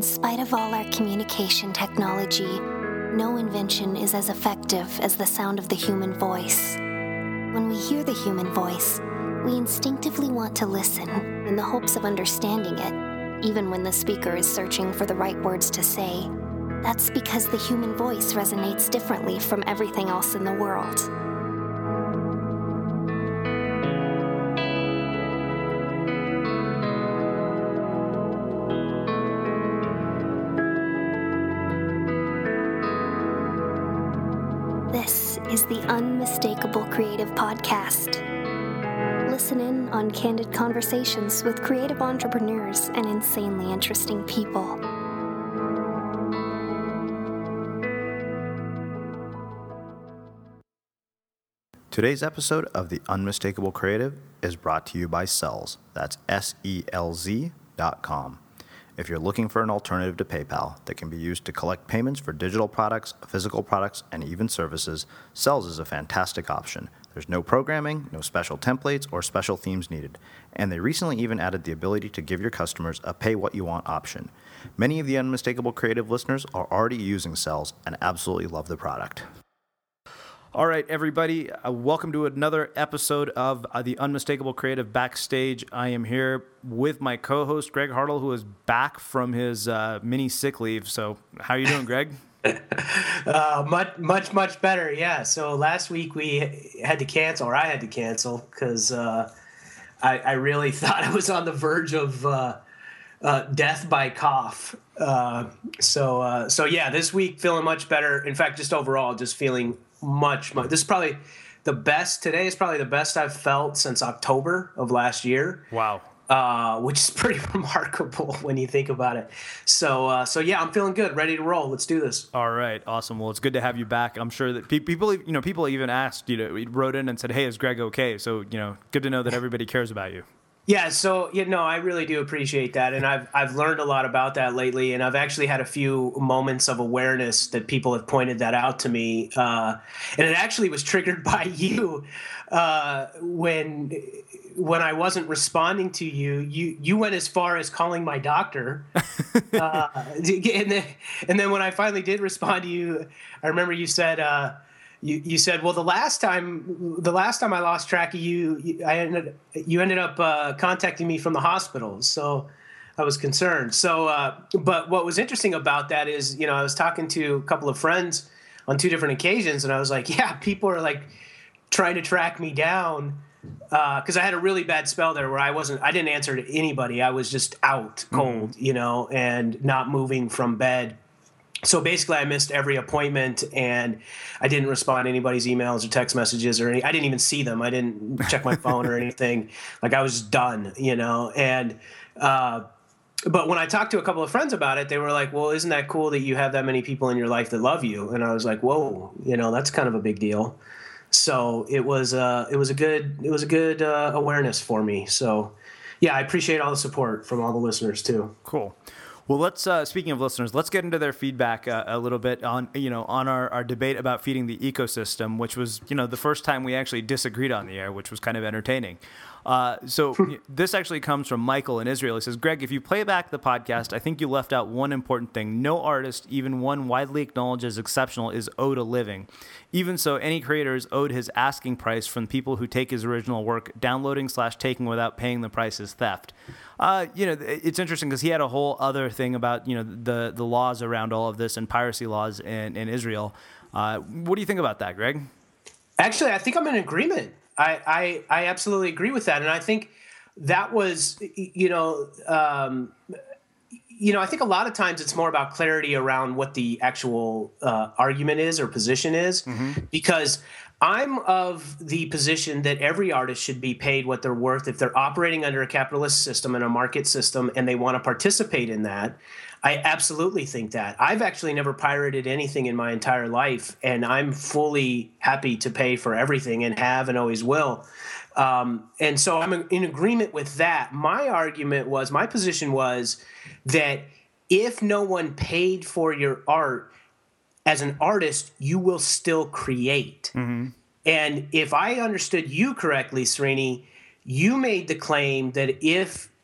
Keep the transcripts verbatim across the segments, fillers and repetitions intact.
spite of all our communication technology, no invention is as effective as the sound of the human voice. When we hear the human voice, we instinctively want to listen in the hopes of understanding it, even when the speaker is searching for the right words to say. That's because the human voice resonates differently from everything else in the world. This is the Unmistakable Creative Podcast. Listen in on candid conversations with creative entrepreneurs and insanely interesting people. Today's episode of The Unmistakable Creative is brought to you by Selz. That's S E L Z dot com. If you're looking for an alternative to PayPal that can be used to collect payments for digital products, physical products, and even services, Selz is a fantastic option. There's no programming, no special templates, or special themes needed. And they recently even added the ability to give your customers a pay-what-you-want option. Many of the Unmistakable Creative listeners are already using Selz and absolutely love the product. All right, everybody, uh, welcome to another episode of uh, the Unmistakable Creative Backstage. I am here with my co-host, Greg Hartle, who is back from his uh, mini sick leave. So how are you doing, Greg? uh, much, much, much better, yeah. So last week we had to cancel, or I had to cancel, because uh, I, I really thought I was on the verge of uh, uh, death by cough. Uh, so, uh, so yeah, this week feeling much better. In fact, just overall, just feeling much, much. This is probably the best. Today is probably the best I've felt since October of last year. Wow. Uh, which is pretty remarkable when you think about it. So, uh, so yeah, I'm feeling good, ready to roll. Let's do this. All right, awesome. Well, it's good to have you back. I'm sure that pe- people, you know, people even asked, you know, wrote in and said, "Hey, is Greg okay?" So, you know, good to know that everybody cares about you. Yeah, so you know, I really do appreciate that, and I've I've learned a lot about that lately, and I've actually had a few moments of awareness that people have pointed that out to me, uh, and it actually was triggered by you uh, when when I wasn't responding to you. You you went as far as calling my doctor, uh, and then and then when I finally did respond to you, I remember you said. Uh, You you said, well, the last time the last time I lost track of you, you I ended you ended up uh, contacting me from the hospital, so I was concerned. So, uh, but what was interesting about that is, you know, I was talking to a couple of friends on two different occasions, and I was like, yeah, people are like trying to track me down because uh, I had a really bad spell there where I wasn't, I didn't answer to anybody. I was just out cold, mm-hmm. you know, and not moving from bed. So basically, I missed every appointment, and I didn't respond to anybody's emails or text messages or any. I didn't even see them. I didn't check my phone or anything. Like I was done, you know. And uh, but when I talked to a couple of friends about it, they were like, "Well, isn't that cool that you have that many people in your life that love you?" And I was like, "Whoa, you know, that's kind of a big deal." So it was uh, it was a good it was a good uh, awareness for me. So yeah, I appreciate all the support from all the listeners too. Cool. Well, let's, uh, speaking of listeners, let's get into their feedback uh, a little bit on, you know, on our, our debate about feeding the ecosystem, which was, you know, the first time we actually disagreed on the air, which was kind of entertaining. Uh, so this actually comes from Michael in Israel. He says, Greg, if you play back the podcast, I think you left out one important thing. No artist, even one widely acknowledged as exceptional, is owed a living. Even so, any creator is owed his asking price from people who take his original work. Downloading slash taking without paying the price is theft. Uh, you know, it's interesting because he had a whole other thing about, you know, the, the laws around all of this and piracy laws in, in Israel. Uh, what do you think about that, Greg? Actually, I think I'm in agreement. I, I, I absolutely agree with that. And I think that was, you know, um, you know, I think a lot of times it's more about clarity around what the actual uh, argument is or position is, mm-hmm. because I'm of the position that every artist should be paid what they're worth. If they're operating under a capitalist system and a market system and they want to participate in that, I absolutely think that. I've actually never pirated anything in my entire life, and I'm fully happy to pay for everything and have and always will. Um, and so I'm in agreement with that. My argument was, my position was that if no one paid for your art, as an artist, you will still create. Mm-hmm. And if I understood you correctly, Srini, you made the claim that if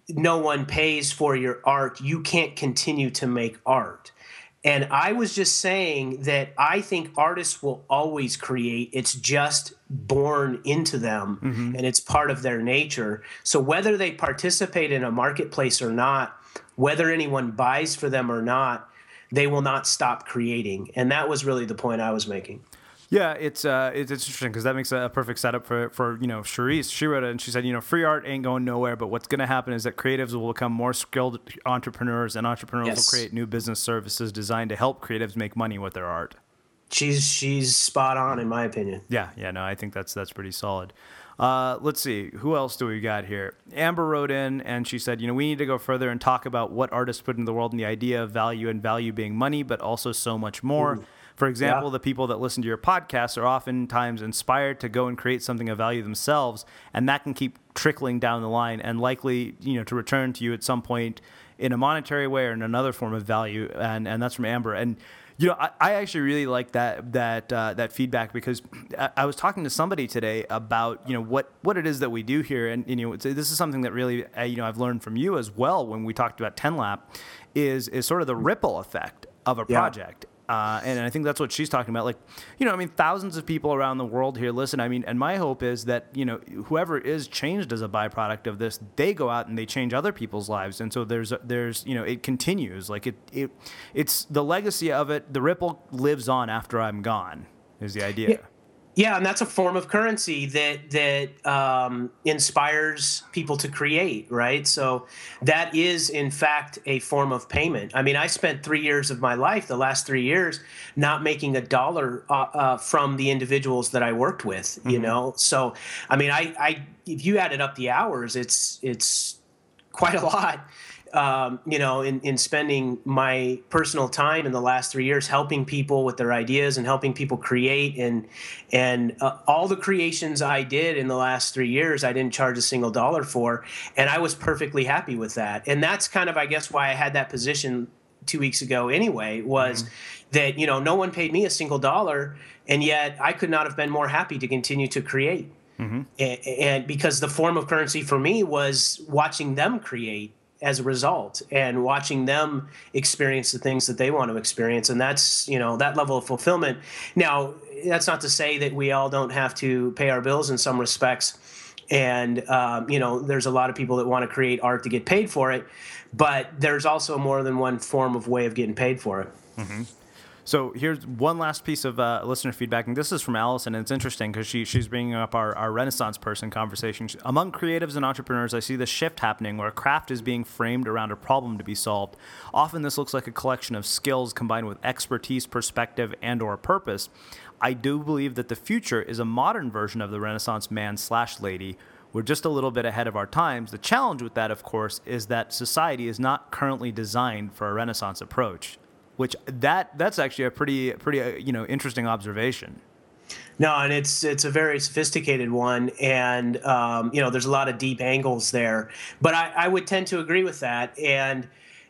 no one pays for your art, you can't continue to make art. And I was just saying that I think artists will always create. It's just born into them, mm-hmm. and it's part of their nature. So whether they participate in a marketplace or not, whether anyone buys for them or not, they will not stop creating. And that was really the point I was making. Yeah, it's uh, it's, it's interesting because that makes a perfect setup for, for, you know, Charisse. She wrote it and she said, you know, free art ain't going nowhere, but what's going to happen is that creatives will become more skilled entrepreneurs, and entrepreneurs yes. will create new business services designed to help creatives make money with their art. She's she's spot on, in my opinion. Yeah, yeah, no, I think that's that's pretty solid. Uh, let's see, who else do we got here? Amber wrote in and she said, you know, we need to go further and talk about what artists put into the world and the idea of value, and value being money, but also so much more. Ooh. For example, yeah. the people that listen to your podcasts are oftentimes inspired to go and create something of value themselves, and that can keep trickling down the line and likely, you know, to return to you at some point in a monetary way or in another form of value. And, and that's from Amber. And, you know, I, I actually really like that that uh, that feedback, because I, I was talking to somebody today about, you know, what, what it is that we do here. And, you know, it's, this is something that really, uh, you know, I've learned from you as well when we talked about ten lap is, is sort of the ripple effect of a project. Yeah. Uh, and I think that's what she's talking about. Like, you know, I mean, thousands of people around the world here listen. I mean, and my hope is that, you know, whoever is changed as a byproduct of this, they go out and they change other people's lives. And so there's, there's, you know, it continues. Like it, it it's the legacy of it. The ripple lives on after I'm gone is the idea. Yeah. Yeah, and that's a form of currency that that um, inspires people to create, right? So that is, in fact, a form of payment. I mean, I spent three years of my life, the last three years, not making a dollar uh, uh, from the individuals that I worked with, mm-hmm. you know? So, I mean, I, I if you added up the hours, it's it's quite a lot. Um, you know, in, in spending my personal time in the last three years helping people with their ideas and helping people create, and and uh, all the creations I did in the last three years, I didn't charge a single dollar for, and I was perfectly happy with that. And that's kind of, I guess, why I had that position two weeks ago anyway, was mm-hmm. that, you know, no one paid me a single dollar, and yet I could not have been more happy to continue to create. Mm-hmm. And, and because the form of currency for me was watching them create as a result, and watching them experience the things that they want to experience. And that's, you know, that level of fulfillment. Now, that's not to say that we all don't have to pay our bills in some respects. And, um, you know, there's a lot of people that want to create art to get paid for it, but there's also more than one form of way of getting paid for it. Mm-hmm. So here's one last piece of uh, listener feedback, and this is from Allison, and it's interesting because she, she's bringing up our, our Renaissance person conversation. Among creatives and entrepreneurs, I see this shift happening where craft is being framed around a problem to be solved. Often this looks like a collection of skills combined with expertise, perspective, and or purpose. I do believe that the future is a modern version of the Renaissance man slash lady. We're just a little bit ahead of our times. The challenge with that, of course, is that society is not currently designed for a Renaissance approach. Which that that's actually a pretty pretty uh, you know interesting observation. No, and it's it's a very sophisticated one, and um, you know there's a lot of deep angles there. But I, I would tend to agree with that, and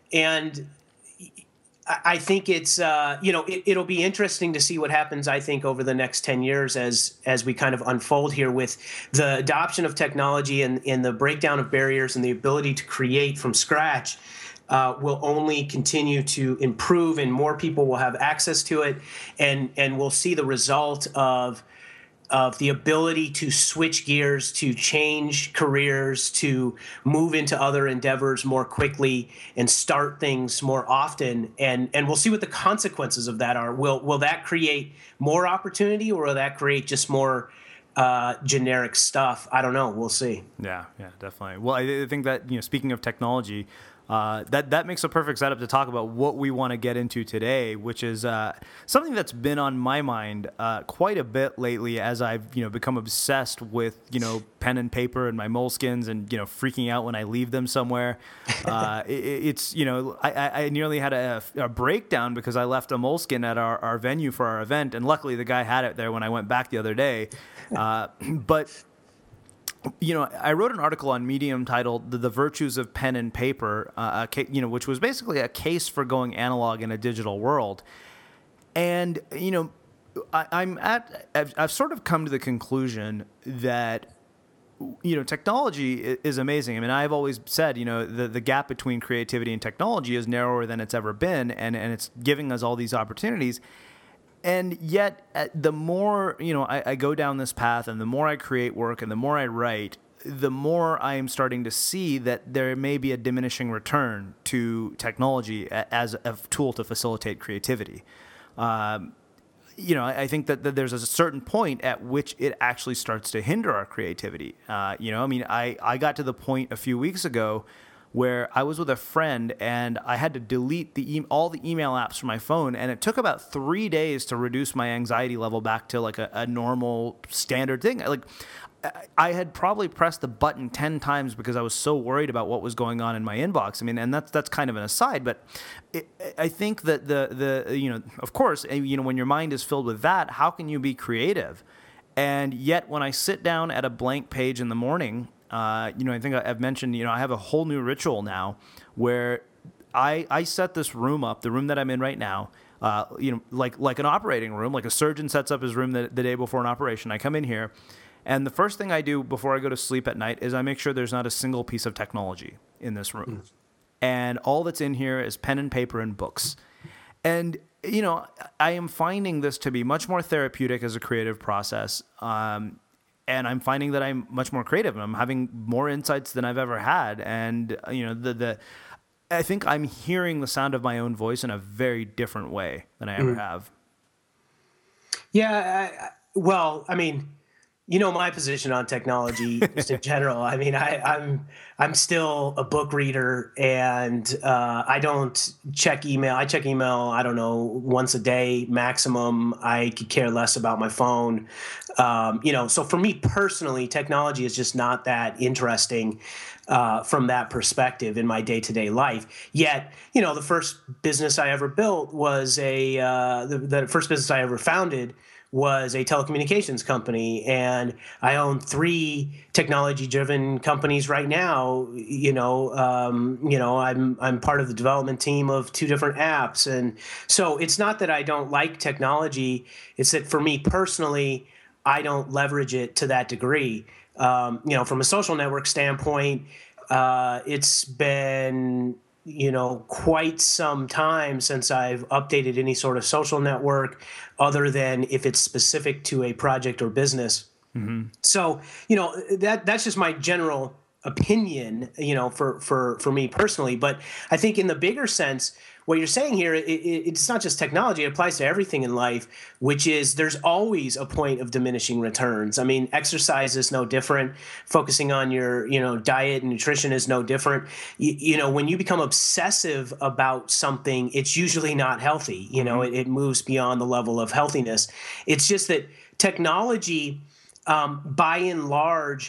and I think it's uh, you know it, it'll be interesting to see what happens. I think over the next ten years as as we kind of unfold here with the adoption of technology and, and the breakdown of barriers and the ability to create from scratch. Uh, will only continue to improve, and more people will have access to it, and and we'll see the result of of the ability to switch gears, to change careers, to move into other endeavors more quickly, and start things more often, and and we'll see what the consequences of that are. Will will that create more opportunity, or will that create just more uh, generic stuff? I don't know. We'll see. Yeah, yeah, definitely. Well, I think that, you know, speaking of technology, Uh, that that makes a perfect setup to talk about what we want to get into today, which is uh, something that's been on my mind uh, quite a bit lately as I've you know become obsessed with you know pen and paper and my Moleskines, and you know freaking out when I leave them somewhere. Uh, it, it's you know I, I nearly had a, a breakdown because I left a Moleskine at our, our venue for our event, and luckily the guy had it there when I went back the other day. Uh, but You know, I wrote an article on Medium titled "The, the Virtues of Pen and Paper," uh, a, you know, which was basically a case for going analog in a digital world. And you know, I, I'm at I've, I've sort of come to the conclusion that you know, technology is amazing. I mean, I've always said, you know, the, the gap between creativity and technology is narrower than it's ever been, and, and it's giving us all these opportunities. And yet, the more, you know, I, I go down this path, and the more I create work and the more I write, the more I am starting to see that there may be a diminishing return to technology as a tool to facilitate creativity. Um, you know, I think that, that there's a certain point at which it actually starts to hinder our creativity. Uh, you know, I mean, I, I got to the point a few weeks ago where I was with a friend and I had to delete the e- all the email apps from my phone, and it took about three days to reduce my anxiety level back to like a, a normal standard thing. Like, I had probably pressed the button ten times because I was so worried about what was going on in my inbox. I mean, and that's that's kind of an aside, but it, I think that the the you know, of course, you know, when your mind is filled with that, how can you be creative? And yet, when I sit down at a blank page in the morning, uh, you know, I think I've mentioned, you know, I have a whole new ritual now where I I set this room up, the room that I'm in right now. Uh, you know, like like an operating room, like a surgeon sets up his room the, the day before an operation. I come in here. And the first thing I do before I go to sleep at night is I make sure there's not a single piece of technology in this room. Mm. And all that's in here is pen and paper and books. And, you know, I am finding this to be much more therapeutic as a creative process. Um, and I'm finding that I'm much more creative, and I'm having more insights than I've ever had. And, you know, the, the I think I'm hearing the sound of my own voice in a very different way than I ever mm. have. Yeah. I, well, I mean... You know, my position on technology just in general. I mean, I, I'm I'm still a book reader, and uh, I don't check email. I check email, I don't know, once a day maximum. I could care less about my phone. Um, you know, so for me personally, technology is just not that interesting uh, from that perspective in my day-to-day life. Yet, you know, the first business I ever built was a uh, the, the first business I ever founded was a telecommunications company, and I own three technology-driven companies right now. You know, um, you know, I'm I'm part of the development team of two different apps, and so it's not that I don't like technology. It's that for me personally, I don't leverage it to that degree. Um, you know, from a social network standpoint, uh, it's been you know, quite some time since I've updated any sort of social network other than if it's specific to a project or business. Mm-hmm. So, you know, that that's just my general opinion, you know, for, for, for me personally. But I think in the bigger sense, what you're saying here, it, it, it's not just technology, it applies to everything in life, which is there's always a point of diminishing returns. I mean, exercise is no different. Focusing on your, you know, diet and nutrition is no different. You, you know, when you become obsessive about something, it's usually not healthy. You know, mm-hmm. it, it moves beyond the level of healthiness. It's just that technology, um, by and large,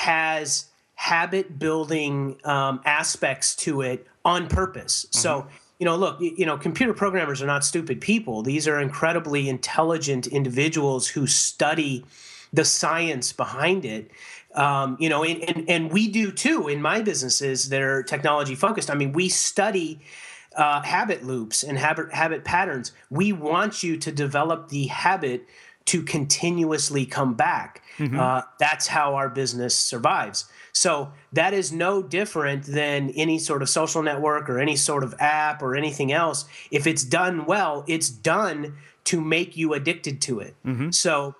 has habit building um, aspects to it on purpose. Mm-hmm. So, you know, look, you know, computer programmers are not stupid people. These are incredibly intelligent individuals who study the science behind it. Um, you know, and, and, and we do too in my businesses that are technology focused. I mean, we study uh, habit loops and habit habit patterns. We want you to develop the habit to continuously come back. Mm-hmm. Uh, that's how our business survives. So that is no different than any sort of social network or any sort of app or anything else. If it's done well, it's done to make you addicted to it. Mm-hmm. So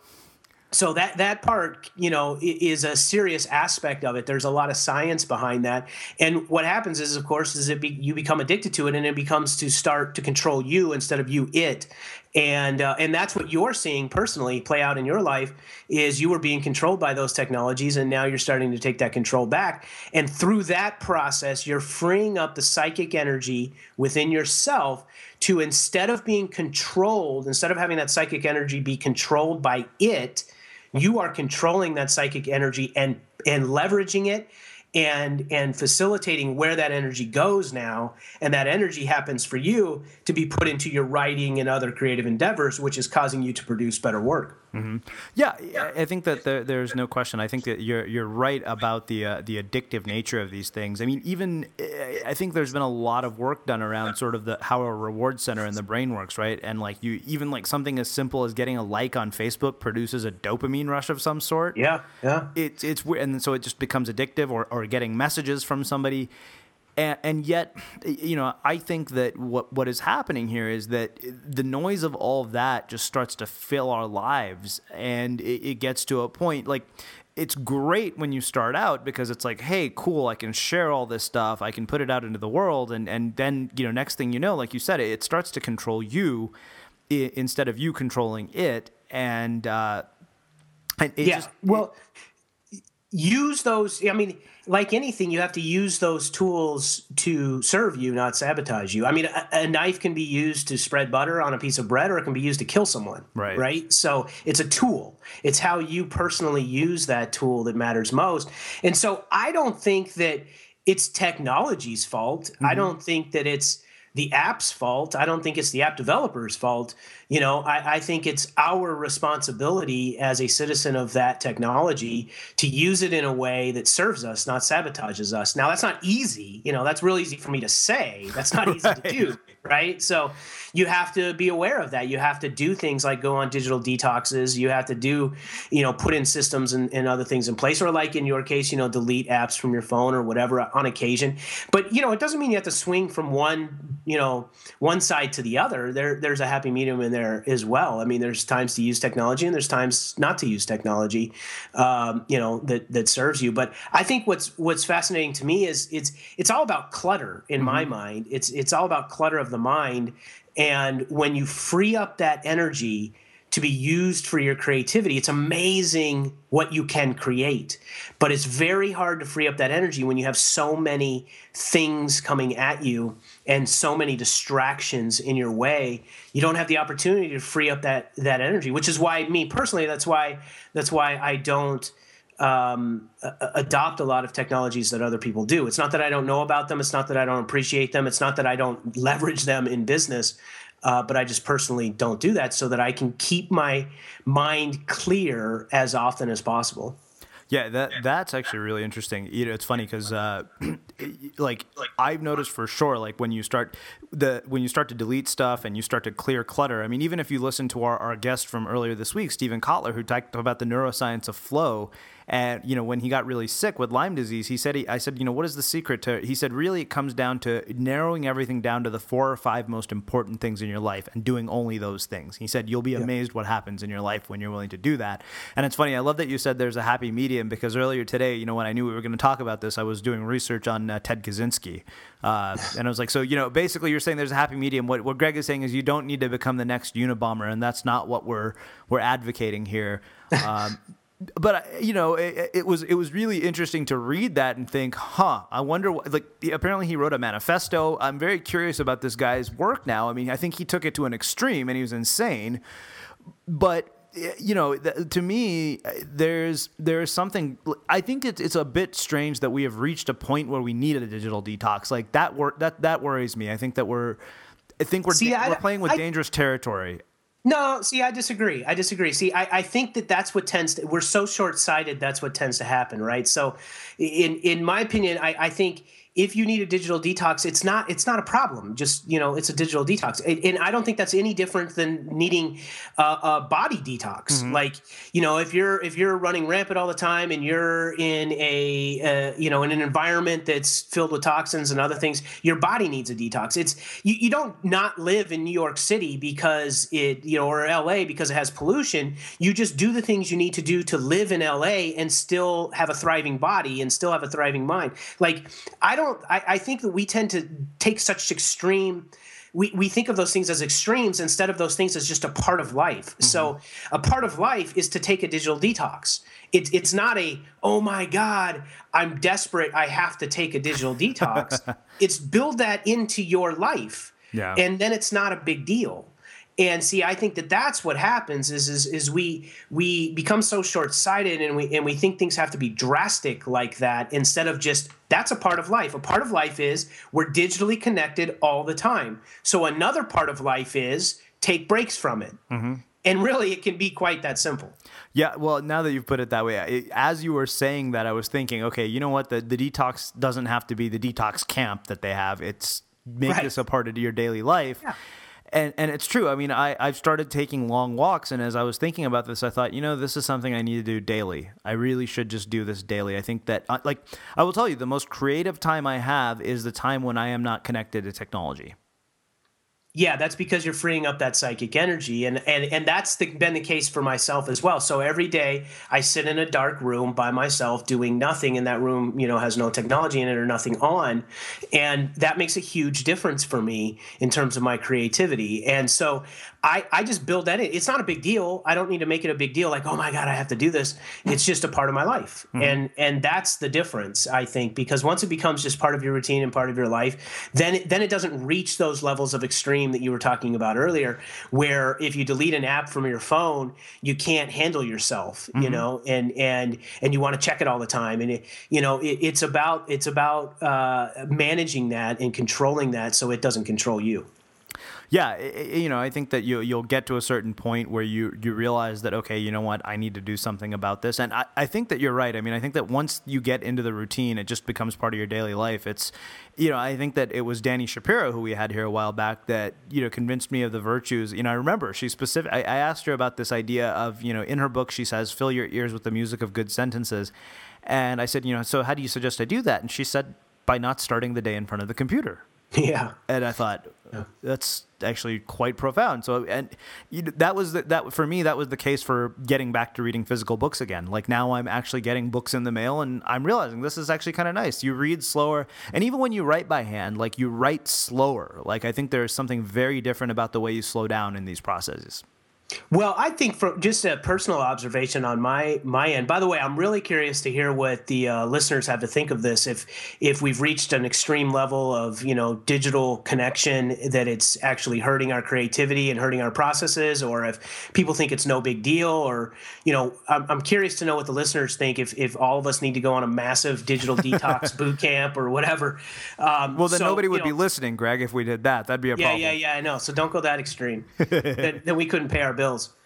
so that that part, you know, is a serious aspect of it. There's a lot of science behind that. And what happens is, of course, is it be, you become addicted to it, and it becomes to start to control you instead of you it. And uh, and that's what you're seeing personally play out in your life is you were being controlled by those technologies, and now you're starting to take that control back. And through that process, you're freeing up the psychic energy within yourself to, instead of being controlled, instead of having that psychic energy be controlled by it, you are controlling that psychic energy and and leveraging it and and facilitating where that energy goes now, and that energy happens for you to be put into your writing and other creative endeavors, which is causing you to produce better work. Mm-hmm. Yeah, I think that there, there's no question. I think that you're you're right about the uh, the addictive nature of these things. I mean, even I think there's been a lot of work done around sort of the how a reward center in the brain works, right? And like you, even like something as simple as getting a like on Facebook produces a dopamine rush of some sort. Yeah, yeah. It's it's weird, and so it just becomes addictive, or or getting messages from somebody. And, and yet, you know, I think that what what is happening here is that the noise of all of that just starts to fill our lives, and it, it gets to a point like it's great when you start out because it's like, hey, cool, I can share all this stuff, I can put it out into the world, and and then you know, next thing you know, like you said, it, it starts to control you I- instead of you controlling it, and uh, and it yeah, just, well. Use those, I mean, like anything, you have to use those tools to serve you, not sabotage you. I mean, a, a knife can be used to spread butter on a piece of bread, or it can be used to kill someone. Right. Right. So it's a tool. It's how you personally use that tool that matters most. And so I don't think that it's technology's fault. Mm-hmm. I don't think that it's the app's fault. I don't think it's the app developer's fault. You know, I, I think it's our responsibility as a citizen of that technology to use it in a way that serves us, not sabotages us. Now, that's not easy. You know, that's real easy for me to say. That's not easy right. to do, right? So you have to be aware of that. You have to do things like go on digital detoxes. You have to do, you know, put in systems and, and other things in place, or like in your case, you know, delete apps from your phone or whatever on occasion. But, you know, it doesn't mean you have to swing from one, you know, one side to the other. There, there's a happy medium in there as well. I mean, there's times to use technology and there's times not to use technology, um, you know, that, that serves you. But I think what's, what's fascinating to me is it's, it's all about clutter in mm-hmm. my mind. It's, it's all about clutter of the mind. And when you free up that energy to be used for your creativity, it's amazing what you can create. But it's very hard to free up that energy when you have so many things coming at you and so many distractions in your way. You don't have the opportunity to free up that that energy, which is why, me personally, that's why that's why I don't um, a- adopt a lot of technologies that other people do. It's not that I don't know about them. It's not that I don't appreciate them. It's not that I don't leverage them in business. Uh, but I just personally don't do that so that I can keep my mind clear as often as possible. Yeah, that that's actually really interesting. You know, it's funny because, uh, like, I've noticed for sure, like when you start the when you start to delete stuff and you start to clear clutter. I mean, even if you listen to our, our guest from earlier this week, Stephen Kotler, who talked about the neuroscience of flow, and you know, when he got really sick with Lyme disease, he said, he, I said, you know, what is the secret to? He said, really, it comes down to narrowing everything down to the four or five most important things in your life and doing only those things. He said, you'll be amazed what happens in your life when you're willing to do that. And it's funny, I love that you said there's a happy medium, because earlier today, you know, when I knew we were going to talk about this, I was doing research on uh, Ted Kaczynski. Uh, and I was like, so, you know, basically you're saying there's a happy medium. What, what Greg is saying is you don't need to become the next Unabomber, and that's not what we're we're advocating here. Um, but, you know, it, it was it was really interesting to read that and think, huh, I wonder what, like, apparently he wrote a manifesto. I'm very curious about this guy's work now. I mean, I think he took it to an extreme and he was insane. But, you know, th- to me, there's there's something. I think it's it's a bit strange that we have reached a point where we need a digital detox. Like that wor- that that worries me. I think that we're I think we're See, da- I, we're playing with I, dangerous territory. No, see, I disagree. I disagree. See, I, I think that that's what tends to. We're so short-sighted. That's what tends to happen, right? So, in in my opinion, I, I think. If you need a digital detox, it's not it's not a problem. Just, you know, it's a digital detox. And I don't think that's any different than needing a, a body detox. Mm-hmm. Like, you know, if you're if you're running rampant all the time and you're in a uh, you know, in an environment that's filled with toxins and other things, your body needs a detox. It's you, you don't not live in New York City because it, you know, or L A because it has pollution. You just do the things you need to do to live in L A and still have a thriving body and still have a thriving mind. Like, I don't I, I think that we tend to take such extreme we, we think of those things as extremes instead of those things as just a part of life. Mm-hmm. So a part of life is to take a digital detox. It, it's not a, oh my God, I'm desperate, I have to take a digital detox. It's build that into your life. Yeah. And then it's not a big deal. And see, I think that that's what happens is is is we we become so short-sighted, and we and we think things have to be drastic like that, instead of just, that's a part of life. A part of life is we're digitally connected all the time. So another part of life is take breaks from it. Mm-hmm. And really, it can be quite that simple. Yeah, well, now that you've put it that way, it, as you were saying that, I was thinking, okay, you know what? The the detox doesn't have to be the detox camp that they have. It's make Right. this a part of your daily life. Yeah. And and it's true. I mean, I, I've started taking long walks, and as I was thinking about this, I thought, you know, this is something I need to do daily. I really should just do this daily. I think that, uh, like, I will tell you, the most creative time I have is the time when I am not connected to technology. Yeah, that's because you're freeing up that psychic energy, and and and that's the, been the case for myself as well. So every day I sit in a dark room by myself doing nothing, and that room, you know, has no technology in it or nothing on, and that makes a huge difference for me in terms of my creativity. And so I I just build that in. It's not a big deal. I don't need to make it a big deal, like, oh my God, I have to do this. It's just a part of my life, mm-hmm. and and that's the difference, I think, because once it becomes just part of your routine and part of your life, then it, then it doesn't reach those levels of extreme that you were talking about earlier, where if you delete an app from your phone, you can't handle yourself, mm-hmm. you know, and and and you want to check it all the time, and it, you know, it, it's about it's about uh, managing that and controlling that so it doesn't control you. Yeah, it, you know, I think that you you'll get to a certain point where you you realize that, okay, you know what, I need to do something about this. And I, I think that you're right. I mean, I think that once you get into the routine, it just becomes part of your daily life. It's, you know, I think that it was Dani Shapiro, who we had here a while back, that, you know, convinced me of the virtues. You know, I remember she specific. I, I asked her about this idea of, you know, in her book, she says, fill your ears with the music of good sentences. And I said, you know, so how do you suggest I do that? And she said, by not starting the day in front of the computer. Yeah. And I thought, yeah. That's actually quite profound. So, and you know, that was the, that for me, that was the case for getting back to reading physical books again. Like now I'm actually getting books in the mail, and I'm realizing this is actually kind of nice. You read slower. And even when you write by hand, like you write slower. Like I think there's something very different about the way you slow down in these processes. Well, I think for just a personal observation on my my end. By the way, I'm really curious to hear what the uh, listeners have to think of this. If if we've reached an extreme level of, you know, digital connection that it's actually hurting our creativity and hurting our processes, or if people think it's no big deal, or, you know, I'm, I'm curious to know what the listeners think. If if all of us need to go on a massive digital detox boot camp or whatever. Um, well, then so, nobody would you know, be listening, Greg, if we did that. That'd be a yeah, problem. Yeah, yeah, yeah, I know. So don't go that extreme. then, then we couldn't pay our bills.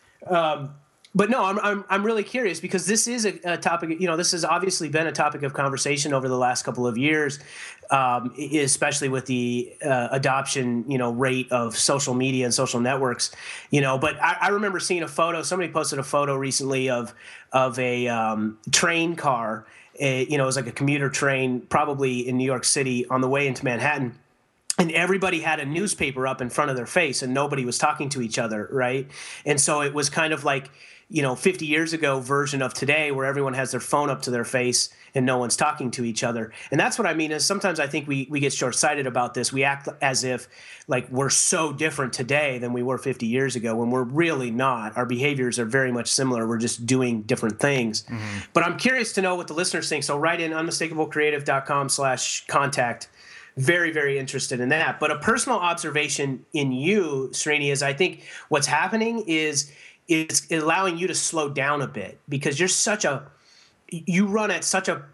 Um, but no, I'm, I'm I'm really curious, because this is a, a topic. You know, this has obviously been a topic of conversation over the last couple of years, um, especially with the uh, adoption, you know, rate of social media and social networks. You know, but I, I remember seeing a photo. Somebody posted a photo recently of of a um, train car. A, you know, it was like a commuter train, probably in New York City, on the way into Manhattan. And everybody had a newspaper up in front of their face, and nobody was talking to each other, right? And so it was kind of like, you know, fifty years ago version of today, where everyone has their phone up to their face and no one's talking to each other. And that's what I mean is sometimes I think we we get short-sighted about this. We act as if like we're so different today than we were fifty years ago, when we're really not. Our behaviors are very much similar. We're just doing different things. Mm-hmm. But I'm curious to know what the listeners think. So write in unmistakablecreative.com slash contact. Very, very interested in that. But a personal observation in you, Srini, is I think what's happening is is allowing you to slow down a bit, because you're such a you run at such a,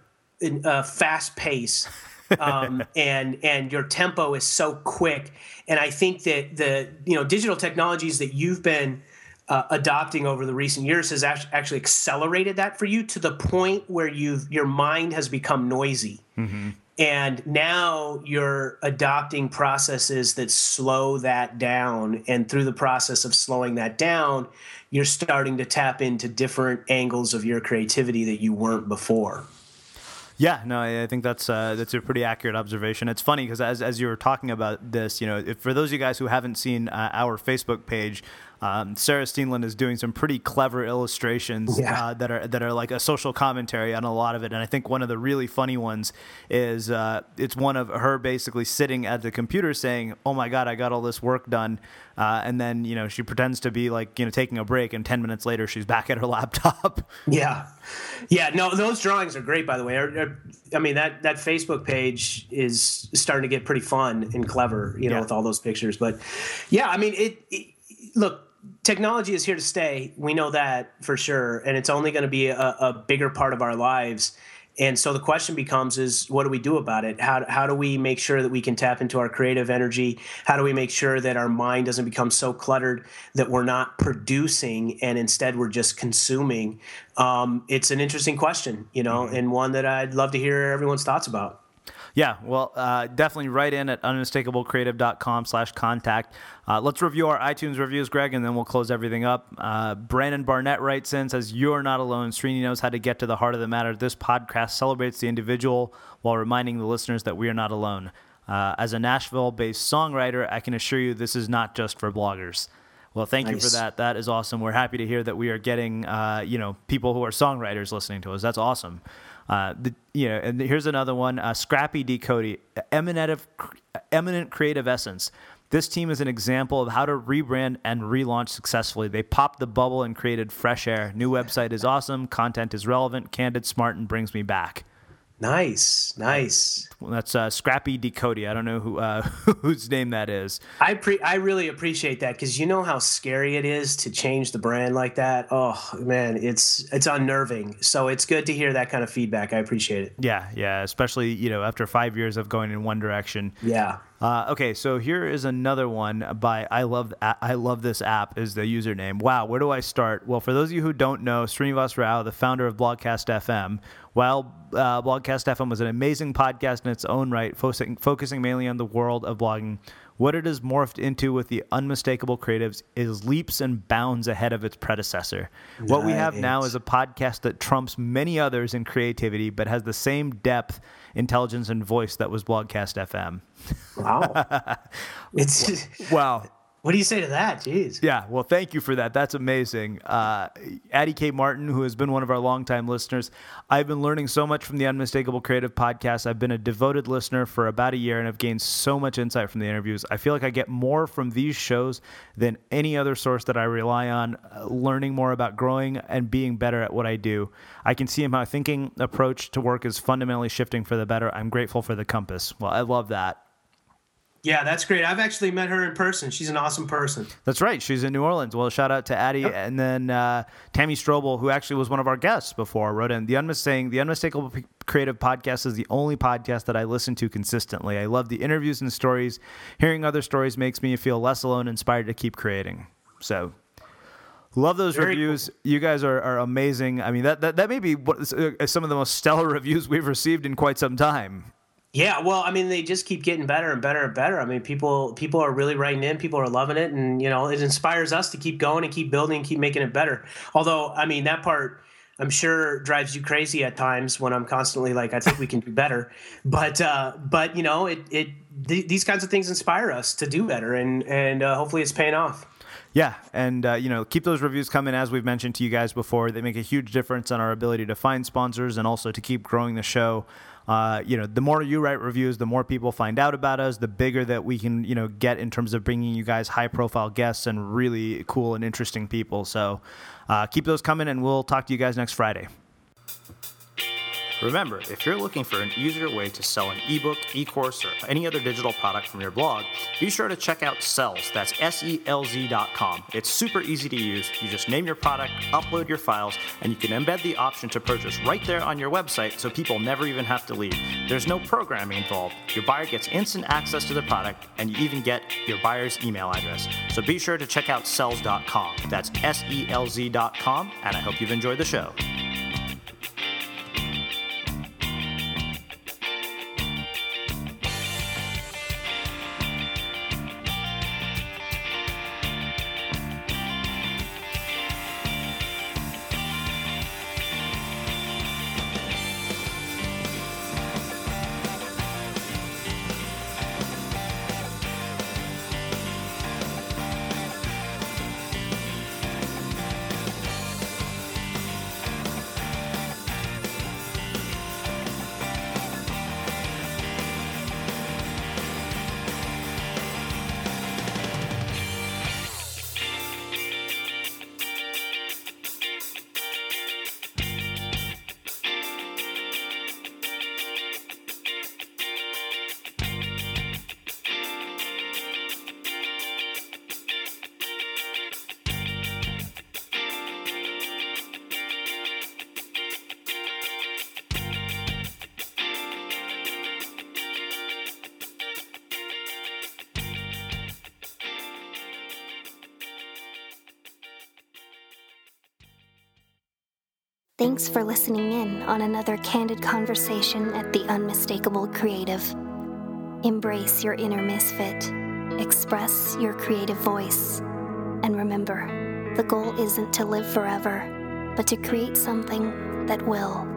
a fast pace, um, and and your tempo is so quick. And I think that the you know digital technologies that you've been uh, adopting over the recent years has actually accelerated that for you, to the point where you've your mind has become noisy. Mm-hmm. And now you're adopting processes that slow that down. And through the process of slowing that down, you're starting to tap into different angles of your creativity that you weren't before. Yeah, no, I think that's uh, that's a pretty accurate observation. It's funny because as as you were talking about this, you know, if, for those of you guys who haven't seen uh, our Facebook page, um, Sarah Steenland is doing some pretty clever illustrations yeah. uh, that are that are like a social commentary on a lot of it. And I think one of the really funny ones is uh, it's one of her basically sitting at the computer saying, "Oh my God, I got all this work done," uh, and then you know she pretends to be like you know taking a break, and ten minutes later she's back at her laptop. Yeah, yeah. No, those drawings are great, by the way. I mean that that Facebook page is starting to get pretty fun and clever, you know, yeah. with all those pictures. But yeah, I mean it, it look, technology is here to stay. We know that for sure. And it's only going to be a, a bigger part of our lives. And so the question becomes is, what do we do about it? How, how do we make sure that we can tap into our creative energy? How do we make sure that our mind doesn't become so cluttered that we're not producing and instead we're just consuming? Um, it's an interesting question, you know, mm-hmm. and one that I'd love to hear everyone's thoughts about. Yeah, well, uh, definitely write in at unmistakablecreative.com slash contact. Uh, let's review our iTunes reviews, Greg, and then we'll close everything up. Uh, Brandon Barnett writes in, says, "You're not alone. Srini knows how to get to the heart of the matter. This podcast celebrates the individual while reminding the listeners that we are not alone. Uh, as a Nashville-based songwriter, I can assure you this is not just for bloggers." Well, thank nice. you for that. That is awesome. We're happy to hear that we are getting, uh, you know, people who are songwriters listening to us. That's awesome. Uh, the, you know, and here's another one, uh, Scrappy D. Cody, eminent, eminent creative essence. This team is an example of how to rebrand and relaunch successfully. They popped the bubble and created fresh air. New website is awesome. Content is relevant, candid, smart, and brings me back. Nice, nice. Well, that's uh, Scrappy D. Cody. I don't know who uh, whose name that is. I pre- I really appreciate that because you know how scary it is to change the brand like that. Oh man, it's it's unnerving. So it's good to hear that kind of feedback. I appreciate it. Yeah, yeah. Especially you know after five years of going in one direction. Yeah. Uh, okay, so here is another one by I love I love this app is the username. Wow, where do I start? Well, for those of you who don't know, Srinivas Rao, the founder of Blogcast F M, while uh, Blogcast F M was an amazing podcast in its own right, focusing, focusing mainly on the world of blogging, what it has morphed into with the Unmistakable Creatives is leaps and bounds ahead of its predecessor. Nice. What we have now is a podcast that trumps many others in creativity, but has the same depth, intelligence, and voice that was Blogcast F M. Wow. It's wow. What do you say to that? Jeez. Yeah, well, thank you for that. That's amazing. Uh, Addie K. Martin, who has been one of our longtime listeners, I've been learning so much from the Unmistakable Creative podcast. I've been a devoted listener for about a year and have gained so much insight from the interviews. I feel like I get more from these shows than any other source that I rely on, uh, learning more about growing and being better at what I do. I can see my thinking approach to work is fundamentally shifting for the better. I'm grateful for the compass. Well, I love that. Yeah, that's great. I've actually met her in person. She's an awesome person. That's right. She's in New Orleans. Well, shout out to Addie. Yep. And then uh, Tammy Strobel, who actually was one of our guests before, wrote in, the Unmis- saying, the Unmistakable P- Creative Podcast is the only podcast that I listen to consistently. I love the interviews and stories. Hearing other stories makes me feel less alone, inspired to keep creating. So... love those Very reviews. Cool. You guys are, are amazing. I mean, that, that, that may be what, uh, some of the most stellar reviews we've received in quite some time. Yeah, well, I mean, they just keep getting better and better and better. I mean, people people are really writing in. People are loving it. And, you know, it inspires us to keep going and keep building and keep making it better. Although, I mean, that part, I'm sure, drives you crazy at times when I'm constantly like, I think we can do better. But, uh, but you know, it it th- these kinds of things inspire us to do better. And, and uh, hopefully it's paying off. Yeah, and uh, you know, keep those reviews coming. As we've mentioned to you guys before, they make a huge difference on our ability to find sponsors and also to keep growing the show. Uh, you know, the more you write reviews, the more people find out about us, the bigger that we can, you know, get in terms of bringing you guys high-profile guests and really cool and interesting people. So uh, keep those coming, and we'll talk to you guys next Friday. Remember, if you're looking for an easier way to sell an ebook, e-course, or any other digital product from your blog, be sure to check out Selz. That's S E L Z dot com. It's super easy to use. You just name your product, upload your files, and you can embed the option to purchase right there on your website so people never even have to leave. There's no programming involved. Your buyer gets instant access to the product, and you even get your buyer's email address. So be sure to check out Selz dot com. That's S E L Z dot com, and I hope you've enjoyed the show. Thanks for listening in on another candid conversation at The Unmistakable Creative. Embrace your inner misfit. Express your creative voice. And remember, the goal isn't to live forever, but to create something that will.